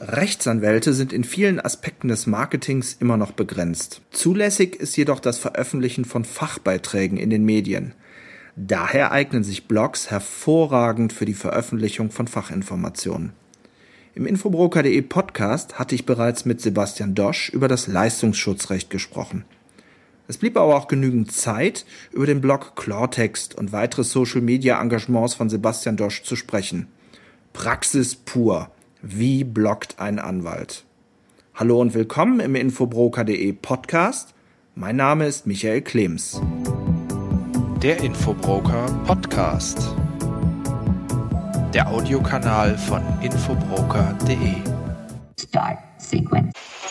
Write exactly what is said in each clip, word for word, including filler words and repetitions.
Rechtsanwälte sind in vielen Aspekten des Marketings immer noch begrenzt. Zulässig ist jedoch das Veröffentlichen von Fachbeiträgen in den Medien. Daher eignen sich Blogs hervorragend für die Veröffentlichung von Fachinformationen. Im Infobroker punkt de Podcast hatte ich bereits mit Sebastian Dosch über das Leistungsschutzrecht gesprochen. Es blieb aber auch genügend Zeit, über den Blog Klartext und weitere Social-Media-Engagements von Sebastian Dosch zu sprechen. Praxis pur. Wie bloggt ein Anwalt? Hallo und willkommen im Infobroker punkt de Podcast. Mein Name ist Michael Klems. Der Infobroker Podcast. Der Audiokanal von infobroker punkt de. Start Sequence.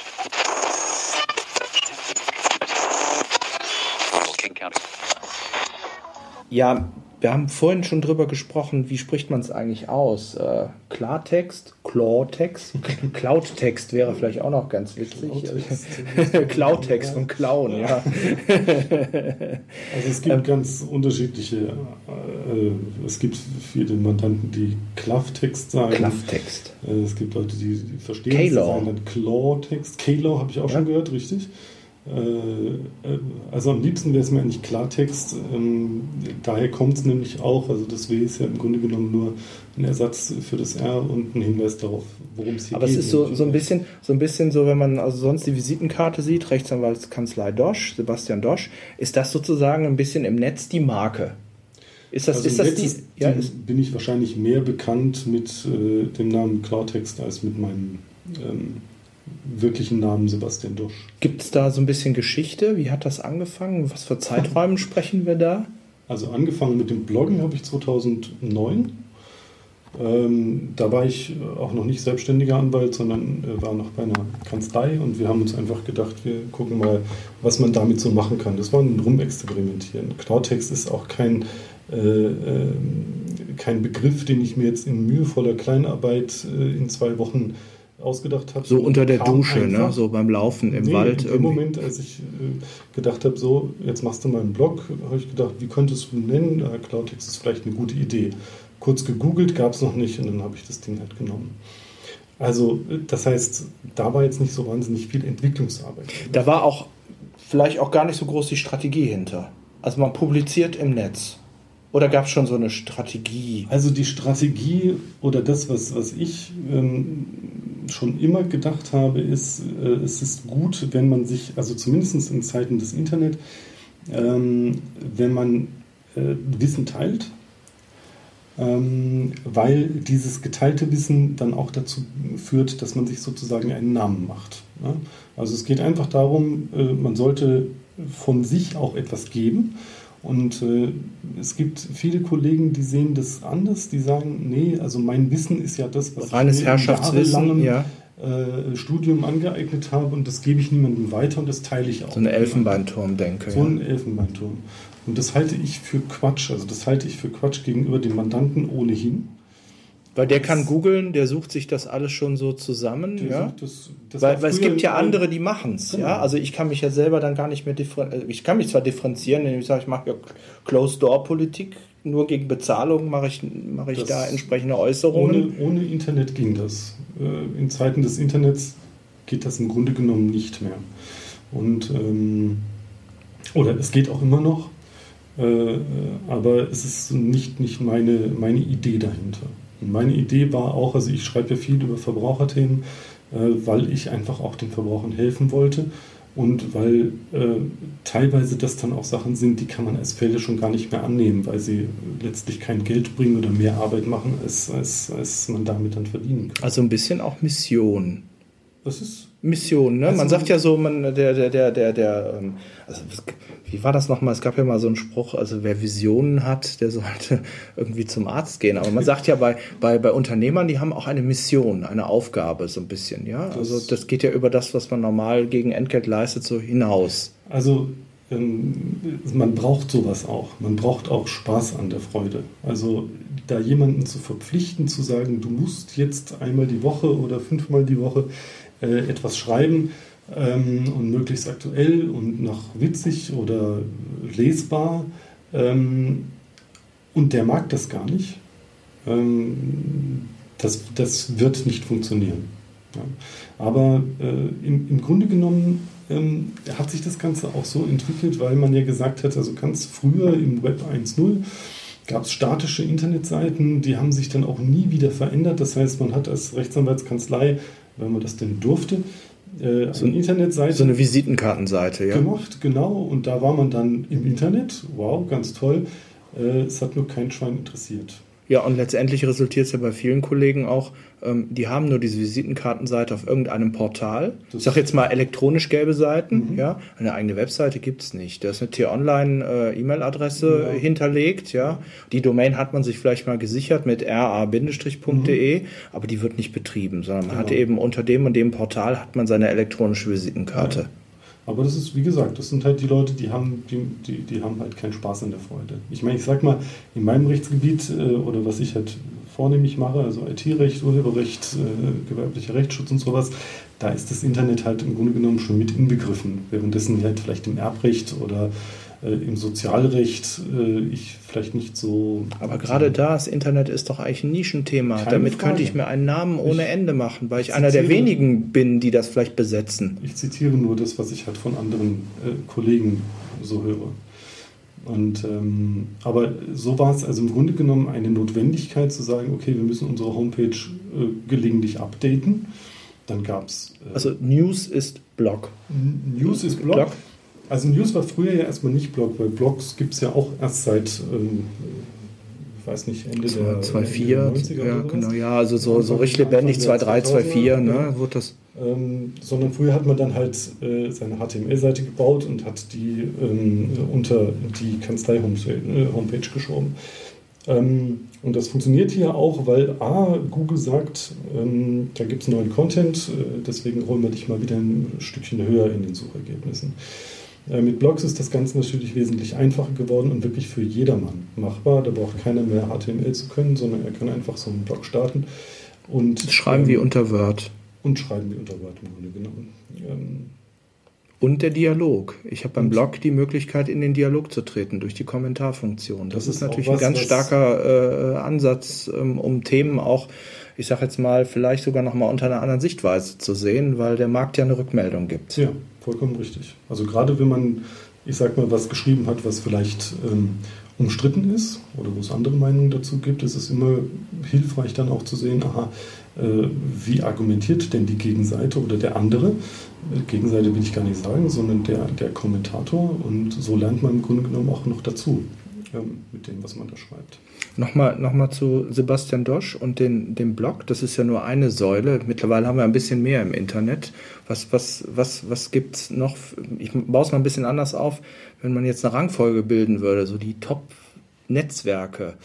Ja, wir haben vorhin schon drüber gesprochen, wie spricht man es eigentlich aus? Äh, Klartext, Klartext, Cloudtext wäre vielleicht auch noch ganz witzig. Cloudtext von Clown, ja. Also es gibt ähm, ganz unterschiedliche, äh, es gibt viele Mandanten, die Klartext sagen. Klartext. Äh, es gibt Leute, die, die verstehen es, die sagen dann Klartext. Klartext habe ich auch ja. schon gehört, richtig? Also am liebsten wäre es mir eigentlich Klartext. Daher kommt es nämlich auch, also das W ist ja im Grunde genommen nur ein Ersatz für das R und ein Hinweis darauf, worum es hier Aber geht. Aber es ist so, so, ein bisschen, so ein bisschen so, wenn man also sonst die Visitenkarte sieht, Rechtsanwaltskanzlei Dosch, Sebastian Dosch, ist das sozusagen ein bisschen im Netz die Marke? Ist das, also ist das Netz die, ist, ja, die, ist, bin ich wahrscheinlich mehr bekannt mit äh, dem Namen Klartext als mit meinem ähm, wirklichen Namen Sebastian Dosch. Gibt es da so ein bisschen Geschichte? Wie hat das angefangen? Was für Zeiträumen sprechen wir da? Also angefangen mit dem Bloggen habe ich zweitausendneun. Ähm, da war ich auch noch nicht selbstständiger Anwalt, sondern äh, war noch bei einer Kanzlei und wir haben uns einfach gedacht, wir gucken mal, was man damit so machen kann. Das war ein Rumexperimentieren. Klartext ist auch kein, äh, äh, kein Begriff, den ich mir jetzt in mühevoller Kleinarbeit äh, in zwei Wochen ausgedacht habe. So unter der Dusche, ne? So beim Laufen im nee, Wald. In dem irgendwie. Moment, als ich äh, gedacht habe, so, jetzt machst du mal einen Blog, habe ich gedacht, wie könntest du ihn nennen? Ja, Klartext ist vielleicht eine gute Idee. Kurz gegoogelt, gab es noch nicht und dann habe ich das Ding halt genommen. Also, das heißt, da war jetzt nicht so wahnsinnig viel Entwicklungsarbeit. Da war auch vielleicht auch gar nicht so groß die Strategie hinter. Also man publiziert im Netz. Oder gab es schon so eine Strategie? Also die Strategie oder das, was, was ich ähm, schon immer gedacht habe, ist, äh, es ist gut, wenn man sich, also zumindest in Zeiten des Internet, ähm, wenn man äh, Wissen teilt, ähm, weil dieses geteilte Wissen dann auch dazu führt, dass man sich sozusagen einen Namen macht. Ja? Also es geht einfach darum, äh, man sollte von sich auch etwas geben. Und äh, es gibt viele Kollegen, die sehen das anders, die sagen, nee, also mein Wissen ist ja das, was reines ich mir Herrschaftswissen, in jahrelangem ja. äh, Studium angeeignet habe und das gebe ich niemandem weiter und das teile ich auch. So ein Elfenbeinturm, denke ich. So ein Elfenbeinturm. Und das halte ich für Quatsch, also das halte ich für Quatsch gegenüber dem Mandanten ohnehin. Weil der kann googeln, der sucht sich das alles schon so zusammen, der ja. Das, das weil, weil es gibt ja ein, andere, die machen es, genau. ja. Also ich kann mich ja selber dann gar nicht mehr differenzieren. Ich kann mich zwar differenzieren, indem ich sage, ich mache ja Closed-Door-Politik, nur gegen Bezahlung mache ich, mache ich da entsprechende Äußerungen. Ohne, ohne Internet ging das. In Zeiten des Internets geht das im Grunde genommen nicht mehr. Und ähm, oder es geht auch immer noch, äh, aber es ist nicht, nicht meine, meine Idee dahinter. Und meine Idee war auch, also ich schreibe ja viel über Verbraucherthemen, äh, weil ich einfach auch den Verbrauchern helfen wollte und weil äh, teilweise das dann auch Sachen sind, die kann man als Fälle schon gar nicht mehr annehmen, weil sie letztlich kein Geld bringen oder mehr Arbeit machen, als, als, als man damit dann verdienen kann. Also ein bisschen auch Mission. Was ist? Mission, ne? Also man sagt ja so, man, der, der, der, der, der, also wie war das nochmal? Es gab ja mal so einen Spruch, also wer Visionen hat, der sollte irgendwie zum Arzt gehen. Aber man sagt ja bei, bei, bei Unternehmern, die haben auch eine Mission, eine Aufgabe so ein bisschen, ja? Also das geht ja über das, was man normal gegen Entgelt leistet, so hinaus. Also ähm, man braucht sowas auch. Man braucht auch Spaß an der Freude. Also da jemanden zu verpflichten, zu sagen, du musst jetzt einmal die Woche oder fünfmal die Woche äh, etwas schreiben, Ähm, und möglichst aktuell und noch witzig oder lesbar. Ähm, und der mag das gar nicht. Ähm, das, das wird nicht funktionieren. Ja. Aber äh, im, im Grunde genommen ähm, hat sich das Ganze auch so entwickelt, weil man ja gesagt hat, also ganz früher im Web eins Punkt null gab es statische Internetseiten, die haben sich dann auch nie wieder verändert. Das heißt, man hat als Rechtsanwaltskanzlei, wenn man das denn durfte, äh, so eine Internetseite. So eine Visitenkartenseite, ja. Gemacht, genau. Und da war man dann im Internet. Wow, ganz toll. Äh, es hat nur kein Schwein interessiert. Ja, und letztendlich resultiert es ja bei vielen Kollegen auch, ähm, die haben nur diese Visitenkartenseite auf irgendeinem Portal. Das ich sage jetzt mal elektronisch gelbe Seiten, mhm. ja. Eine eigene Webseite gibt es nicht. Da ist eine T-Online-E-Mail-Adresse äh, ja. hinterlegt, ja. Die Domain hat man sich vielleicht mal gesichert mit r a Punkt de, mhm. aber die wird nicht betrieben, sondern man genau. hat eben unter dem und dem Portal hat man seine elektronische Visitenkarte. Ja. Aber das ist, wie gesagt, das sind halt die Leute, die haben, die, die, die haben halt keinen Spaß an der Freude. Ich meine, ich sag mal, in meinem Rechtsgebiet äh, oder was ich halt vornehmlich mache, also I T-Recht, Urheberrecht, äh, gewerblicher Rechtsschutz und sowas, da ist das Internet halt im Grunde genommen schon mit inbegriffen. Währenddessen halt vielleicht im Erbrecht oder äh, im Sozialrecht äh, ich vielleicht nicht so... Aber gerade da, das Internet ist doch eigentlich ein Nischenthema. Keine Damit Frage. Könnte ich mir einen Namen ohne Ich- Ende machen, weil ich ich einer der zitiere- wenigen bin, die das vielleicht besetzen. Ich zitiere nur das, was ich halt von anderen äh, Kollegen so höre. Und, ähm, aber so war es also im Grunde genommen eine Notwendigkeit zu sagen, okay, wir müssen unsere Homepage äh, gelegentlich updaten. Dann gab es... Äh, Also News ist Blog. News ist Blog. Blog. Also News war früher ja erstmal nicht Blog, weil Blogs gibt es ja auch erst seit, ähm, ich weiß nicht, Ende der zwei Komma vier, neunziger ja, oder sowas. genau, ja, also so, so Anfang- richtig lebendig, Anfang zwei der Komma drei, zwei Komma vier, zweitausender, ne, ja. wurde das. Ähm, sondern früher hat man dann halt äh, seine H T M L-Seite gebaut und hat die ähm, unter die Kanzlei-Homepage geschoben. Ähm, und das funktioniert hier auch, weil A, Google sagt, ähm, da gibt es neuen Content, äh, deswegen holen wir dich mal wieder ein Stückchen höher in den Suchergebnissen. Äh, mit Blogs ist das Ganze natürlich wesentlich einfacher geworden und wirklich für jedermann machbar. Da braucht keiner mehr H T M L zu können, sondern er kann einfach so einen Blog starten. Und, Schreiben ähm, wie unter Word. Und schreiben wie unter Word im Grunde genommen. Ähm, Und der Dialog. Ich habe beim Und- Blog die Möglichkeit, in den Dialog zu treten durch die Kommentarfunktion. Das, Das ist ist auch natürlich was, ein ganz was- starker äh, Ansatz, ähm, um Themen auch, ich sage jetzt mal, vielleicht sogar nochmal unter einer anderen Sichtweise zu sehen, weil der Markt ja eine Rückmeldung gibt. Ja, vollkommen richtig. Also gerade wenn man, ich sag mal, was geschrieben hat, was vielleicht ähm, umstritten ist oder wo es andere Meinungen dazu gibt, ist es immer hilfreich dann auch zu sehen, aha, äh, wie argumentiert denn die Gegenseite oder der andere? Äh, Gegenseite will ich gar nicht sagen, sondern der, der Kommentator, und so lernt man im Grunde genommen auch noch dazu ähm, mit dem, was man da schreibt. Nochmal noch mal zu Sebastian Dosch und den, dem Blog. Das ist ja nur eine Säule. Mittlerweile haben wir ein bisschen mehr im Internet. Was, was, was, was gibt es noch? Ich baue es mal ein bisschen anders auf. Wenn man jetzt eine Rangfolge bilden würde, so die Top-Netzwerke.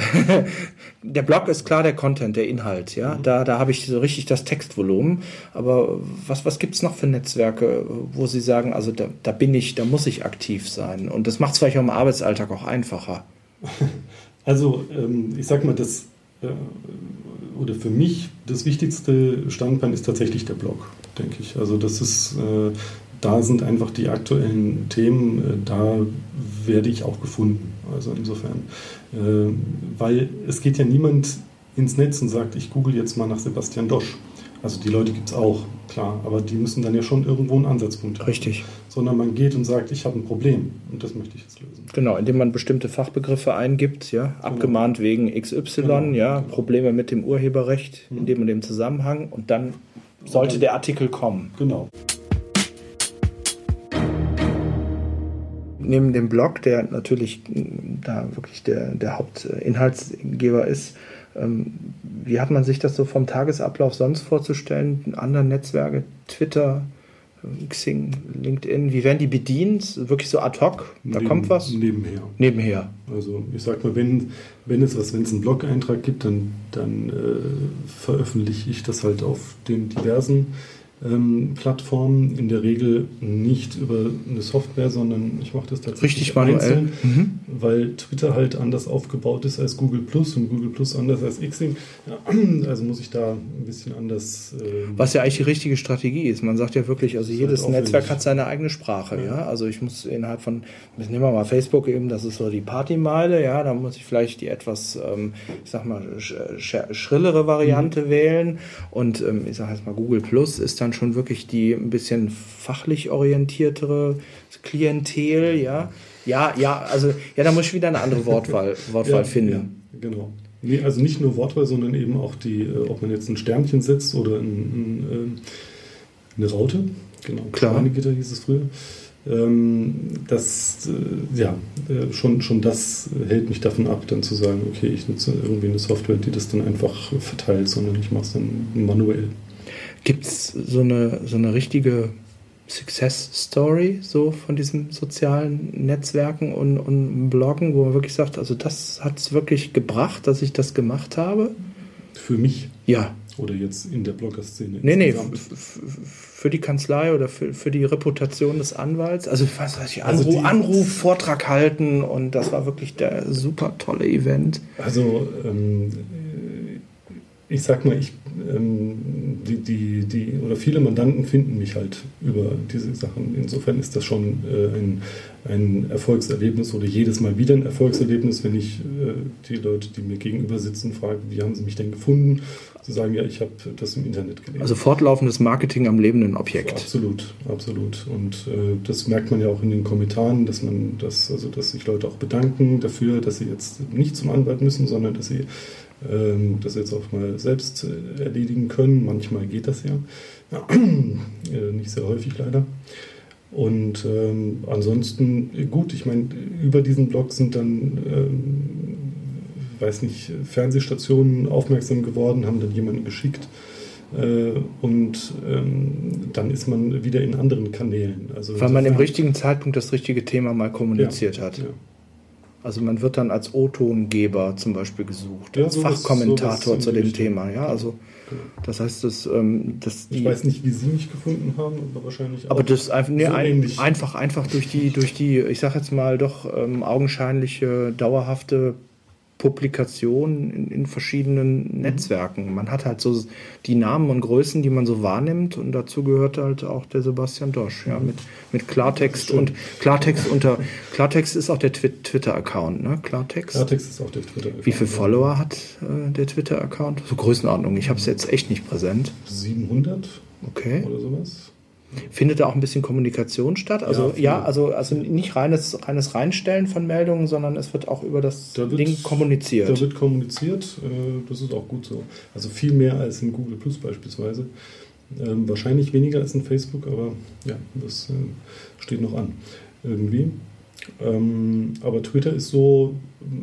Der Blog ist klar der Content, der Inhalt. Ja? Mhm. Da, da habe ich so richtig das Textvolumen. Aber was, was gibt es noch für Netzwerke, wo Sie sagen, also da, da bin ich, da muss ich aktiv sein? Und das macht es vielleicht auch im Arbeitsalltag auch einfacher. Also ähm, ich sag mal, das äh, oder für mich das wichtigste Standbein ist tatsächlich der Blog, denke ich. Also das ist, äh, da sind einfach die aktuellen Themen, äh, da werde ich auch gefunden. Also insofern, äh, weil es geht ja niemand ins Netz und sagt, ich google jetzt mal nach Sebastian Dosch. Also die Leute gibt es auch, klar, aber die müssen dann ja schon irgendwo einen Ansatzpunkt haben. Richtig. Sondern man geht und sagt, ich habe ein Problem und das möchte ich jetzt lösen. Genau, indem man bestimmte Fachbegriffe eingibt, ja, abgemahnt wegen X Y, Genau, ja, genau. Probleme mit dem Urheberrecht in dem und dem Zusammenhang, und dann sollte der Artikel kommen. Genau. Neben dem Blog, der natürlich mh, da wirklich der, der Hauptinhaltsgeber ist, ähm, wie hat man sich das so vom Tagesablauf sonst vorzustellen? Andere Netzwerke, Twitter, äh, Xing, LinkedIn, wie werden die bedient? Wirklich so ad hoc? Da Neben- kommt was? Nebenher. Nebenher. Also ich sag mal, wenn, wenn es was, wenn es einen Blog-Eintrag gibt, dann, dann äh, veröffentliche ich das halt auf den diversen ähm, Plattformen, in der Regel nicht über eine Software, sondern ich mache das tatsächlich richtig manuell, einzeln, mhm. weil Twitter halt anders aufgebaut ist als Google Plus und Google Plus anders als Xing. Ja, also muss ich da ein bisschen anders... Ähm, Was ja eigentlich die richtige Strategie ist. Man sagt ja wirklich, also jedes halt Netzwerk hat seine eigene Sprache. Ja. ja, Also ich muss innerhalb von, nehmen wir mal Facebook eben, das ist so die Partymeile, ja, da muss ich vielleicht die etwas, ähm, ich sag mal, sch sch schrillere Variante mhm. wählen und ähm, ich sag jetzt mal, Google Plus ist dann schon wirklich die ein bisschen fachlich orientiertere Klientel, ja. Ja, ja, also ja, da muss ich wieder eine andere Wortwahl, Wortwahl ja, finden. Ja, genau. Nee, also nicht nur Wortwahl, sondern eben auch die, äh, ob man jetzt ein Sternchen setzt oder ein, ein, äh, eine Raute. Genau, Klar. Schweinegitter hieß es früher. Ähm, das, äh, ja, äh, schon, schon das hält mich davon ab, dann zu sagen, okay, ich nutze irgendwie eine Software, die das dann einfach verteilt, sondern ich mache es dann manuell. Gibt es so eine, so eine richtige Success Story so von diesen sozialen Netzwerken und, und Bloggen, wo man wirklich sagt, also das hat es wirklich gebracht, dass ich das gemacht habe? Für mich? Ja. Oder jetzt in der Blogger-Szene? Nee, nee, für die Kanzlei oder für, für die Reputation des Anwalts. Also, was weiß ich, Anruf, also die, Anruf, Vortrag halten und das war wirklich der super tolle Event. Also, ähm, ich sag mal, ich, ähm, die, die, die, oder viele Mandanten finden mich halt über diese Sachen. Insofern ist das schon äh, ein, ein Erfolgserlebnis oder jedes Mal wieder ein Erfolgserlebnis, wenn ich äh, die Leute, die mir gegenüber sitzen, frage, wie haben sie mich denn gefunden? Zu sagen, ja, ich habe das im Internet gelesen. Also fortlaufendes Marketing am lebenden Objekt. Absolut, absolut. Und äh, das merkt man ja auch in den Kommentaren, dass man das, also dass sich Leute auch bedanken dafür, dass sie jetzt nicht zum Anwalt müssen, sondern dass sie ähm, das jetzt auch mal selbst äh, erledigen können. Manchmal geht das ja. ja äh, nicht sehr häufig leider. Und ähm, ansonsten, gut, ich meine, über diesen Blog sind dann ähm, weiß nicht, Fernsehstationen aufmerksam geworden, haben dann jemanden geschickt äh, und ähm, dann ist man wieder in anderen Kanälen. Also weil man im richtigen Zeitpunkt das richtige Thema mal kommuniziert ja, hat. Ja. Also man wird dann als O-Tongeber zum Beispiel gesucht, ja, als sowas, Fachkommentator sowas zu dem Thema. Ja, also genau. Das heißt, dass, ähm, dass die, ich weiß nicht, wie Sie mich gefunden haben, aber wahrscheinlich auch. Aber das einfach, nee, so ein, einfach, einfach durch die, durch die, ich sag jetzt mal doch ähm, augenscheinliche, dauerhafte Publikationen in, in verschiedenen mhm. Netzwerken. Man hat halt so die Namen und Größen, die man so wahrnimmt, und dazu gehört halt auch der Sebastian Dosch, ja, mit, mit Klartext und Klartext unter Klartext ist auch der Twi- Twitter-Account, ne? Klartext. Klartext ist auch der Twitter-Account. Wie viele Follower hat äh, der Twitter-Account? So Größenordnung, ich habe es jetzt echt nicht präsent. siebenhundert Okay. Oder sowas. Findet da auch ein bisschen Kommunikation statt? Also ja, ja also, also nicht reines, reines Reinstellen von Meldungen, sondern es wird auch über das da wird, Ding kommuniziert. Da wird kommuniziert, das ist auch gut so. Also viel mehr als in Google Plus beispielsweise. Ähm, wahrscheinlich weniger als in Facebook, aber ja, das äh, steht noch an irgendwie. Ähm, aber Twitter ist so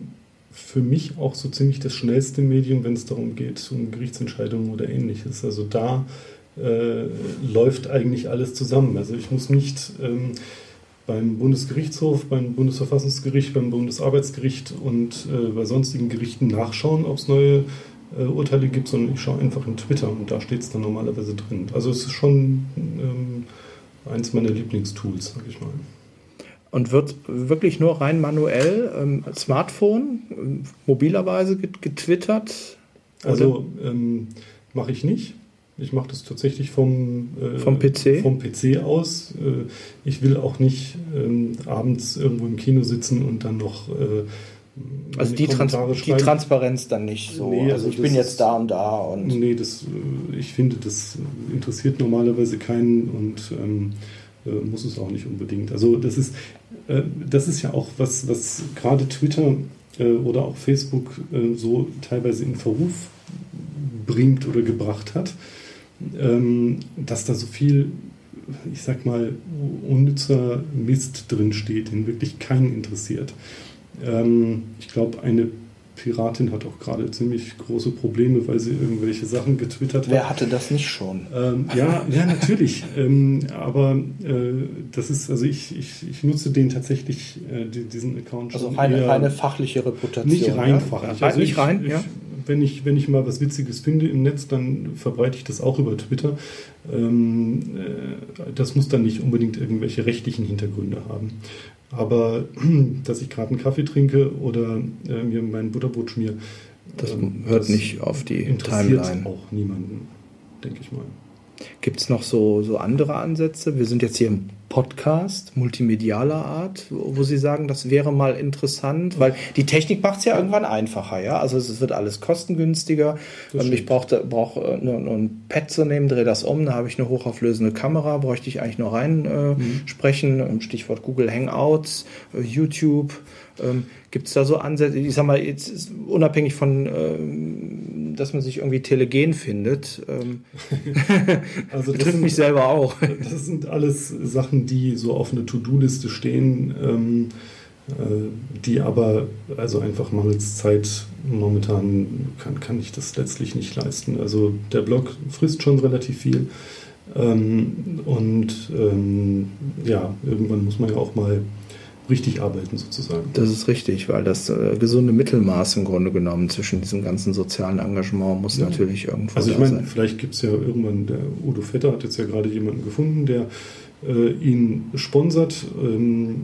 für mich auch so ziemlich das schnellste Medium, wenn es darum geht, um Gerichtsentscheidungen oder Ähnliches. Also da Äh, läuft eigentlich alles zusammen. Also ich muss nicht ähm, beim Bundesgerichtshof, beim Bundesverfassungsgericht, beim Bundesarbeitsgericht und äh, bei sonstigen Gerichten nachschauen, ob es neue äh, Urteile gibt, sondern ich schaue einfach in Twitter und da steht es dann normalerweise drin. Also es ist schon ähm, eins meiner Lieblingstools, sag ich mal. Und wird wirklich nur rein manuell, ähm, Smartphone, ähm, mobilerweise getwittert? Also ähm, mache ich nicht. Ich mache das tatsächlich vom, äh, vom P C? vom P C aus. Äh, ich will auch nicht ähm, abends irgendwo im Kino sitzen und dann noch äh, also die, Trans- die Transparenz dann nicht so. Nee, also, also ich bin jetzt da und da. Und nee, das, äh, ich finde, das interessiert normalerweise keinen und ähm, äh, muss es auch nicht unbedingt. Also das ist, äh, das ist ja auch was, was gerade Twitter äh, oder auch Facebook äh, so teilweise in Verruf bringt oder gebracht hat. Ähm, dass da so viel, ich sag mal, unnützer Mist drin steht, den wirklich keinen interessiert. Ähm, ich glaube, eine Piratin hat auch gerade ziemlich große Probleme, weil sie irgendwelche Sachen getwittert hat. Wer hatte das nicht schon? Ähm, ja, ja, natürlich. ähm, aber äh, das ist, also ich, ich, ich nutze den tatsächlich, äh, diesen Account schon. Also reine, reine fachliche Reputation. Nicht rein ja? fachlich. Ja, also nicht ich, rein, ich, ja. wenn ich, wenn ich mal was Witziges finde im Netz, dann verbreite ich das auch über Twitter. Ähm, äh, das muss dann nicht unbedingt irgendwelche rechtlichen Hintergründe haben. Aber dass ich gerade einen Kaffee trinke oder äh, mir mein Butterbrot schmier, das ähm, hört das nicht auf die interessiert Timeline. Auch niemanden, denke ich mal. Gibt es noch so, so andere Ansätze? Wir sind jetzt hier im Podcast, multimedialer Art, wo Sie sagen, das wäre mal interessant, weil die Technik macht es ja irgendwann einfacher, ja. Also es wird alles kostengünstiger. Ich brauche brauch nur, nur ein Pad zu nehmen, drehe das um, da habe ich eine hochauflösende Kamera, bräuchte ich eigentlich nur rein äh, mhm. sprechen. Stichwort Google Hangouts, äh, YouTube. Ähm, Gibt es da so Ansätze? Ich sag mal, jetzt ist unabhängig von, ähm, dass man sich irgendwie telegen findet. Ähm, also das trifft mich selber auch. Das sind alles Sachen, die so auf einer To-Do-Liste stehen, ähm, äh, die aber also einfach mangels Zeit momentan kann, kann ich das letztlich nicht leisten. Also der Blog frisst schon relativ viel ähm, und ähm, ja, irgendwann muss man ja auch mal richtig arbeiten sozusagen. Das ist richtig, weil das äh, gesunde Mittelmaß im Grunde genommen zwischen diesem ganzen sozialen Engagement muss ja. natürlich irgendwo Also ich da meine, sein. Vielleicht gibt es ja irgendwann, der Udo Vetter hat jetzt ja gerade jemanden gefunden, der äh, ihn sponsert. Ähm,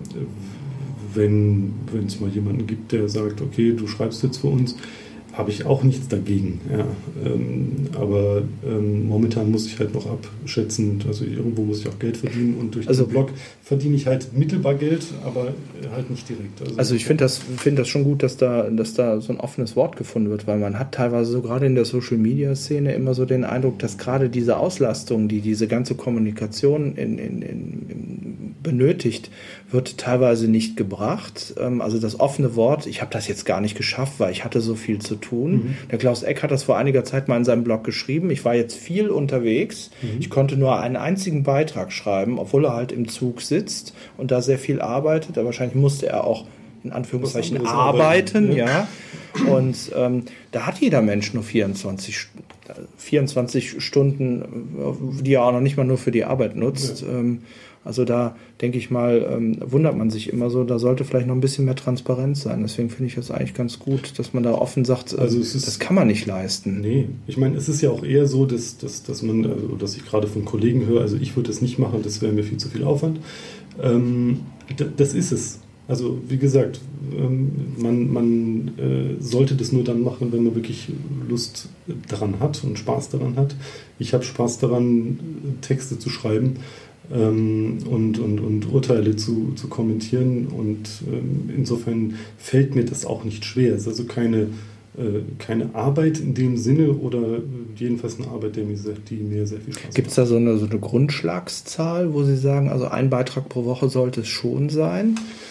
wenn es mal jemanden gibt, der sagt, okay, du schreibst jetzt für uns, habe ich auch nichts dagegen. Ja. Ähm, aber ähm, momentan muss ich halt noch abschätzen, also irgendwo muss ich auch Geld verdienen und durch also, den Blog verdiene ich halt mittelbar Geld, aber halt nicht direkt. Also, also ich finde das, find das schon gut, dass da, dass da so ein offenes Wort gefunden wird, weil man hat teilweise so gerade in der Social-Media-Szene immer so den Eindruck, dass gerade diese Auslastung, die diese ganze Kommunikation in, in, in, benötigt, wird teilweise nicht gebracht. Also das offene Wort, ich habe das jetzt gar nicht geschafft, weil ich hatte so viel zu tun. Mhm. Der Klaus Eck hat das vor einiger Zeit mal in seinem Blog geschrieben. Ich war jetzt viel unterwegs. Mhm. Ich konnte nur einen einzigen Beitrag schreiben, obwohl er halt im Zug sitzt und da sehr viel arbeitet. Aber wahrscheinlich musste er auch in Anführungszeichen arbeiten. arbeiten ja. ja. Und ähm, da hat jeder Mensch nur vierundzwanzig, vierundzwanzig Stunden, die er auch noch nicht mal nur für die Arbeit nutzt. Ja. Ähm, Also da denke ich mal, ähm, wundert man sich immer so, da sollte vielleicht noch ein bisschen mehr Transparenz sein. Deswegen finde ich das eigentlich ganz gut, dass man da offen sagt, äh, also es ist, das kann man nicht leisten. Nee, ich meine, es ist ja auch eher so, dass, dass, dass man, also dass ich gerade von Kollegen höre, also ich würde das nicht machen, das wäre mir viel zu viel Aufwand. Ähm, d- das ist es. Also wie gesagt, ähm, man, man äh, sollte das nur dann machen, wenn man wirklich Lust daran hat und Spaß daran hat. Ich habe Spaß daran, Texte zu schreiben. Ähm, und, und, und Urteile zu, zu kommentieren und ähm, insofern fällt mir das auch nicht schwer. Es ist also keine, äh, keine Arbeit in dem Sinne oder jedenfalls eine Arbeit, der mir sehr, die mir sehr viel Spaß macht. Gibt es da so eine, so eine Grundschlagszahl, wo Sie sagen, also ein Beitrag pro Woche sollte es schon sein?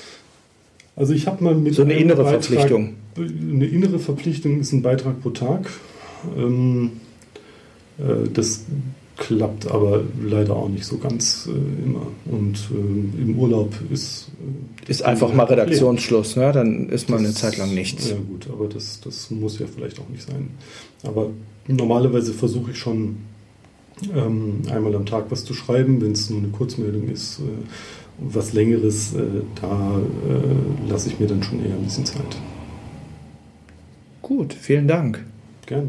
Also ich habe mal mit so eine innere Beitrag, Verpflichtung. Eine innere Verpflichtung ist ein Beitrag pro Tag. Ähm, äh, das klappt aber leider auch nicht so ganz äh, immer. Und äh, im Urlaub ist... Äh, ist einfach mal Redaktionsschluss, ne? Dann ist man das, eine Zeit lang nichts. Ja gut, aber das, das muss ja vielleicht auch nicht sein. Aber normalerweise versuche ich schon ähm, einmal am Tag was zu schreiben, wenn es nur eine Kurzmeldung ist. Äh, was Längeres, äh, da äh, lasse ich mir dann schon eher ein bisschen Zeit. Gut, vielen Dank. Gerne.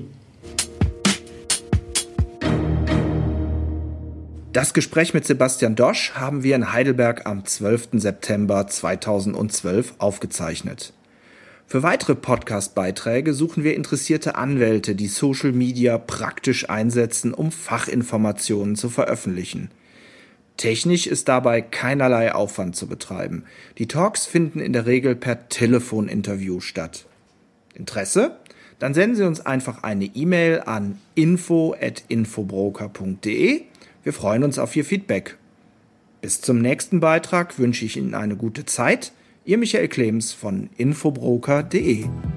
Das Gespräch mit Sebastian Dosch haben wir in Heidelberg am zwölften September zweitausendzwölf aufgezeichnet. Für weitere Podcast-Beiträge suchen wir interessierte Anwälte, die Social Media praktisch einsetzen, um Fachinformationen zu veröffentlichen. Technisch ist dabei keinerlei Aufwand zu betreiben. Die Talks finden in der Regel per Telefoninterview statt. Interesse? Dann senden Sie uns einfach eine E-Mail an info at infobroker punkt de. Wir freuen uns auf Ihr Feedback. Bis zum nächsten Beitrag wünsche ich Ihnen eine gute Zeit. Ihr Michael Clemens von infobroker punkt de.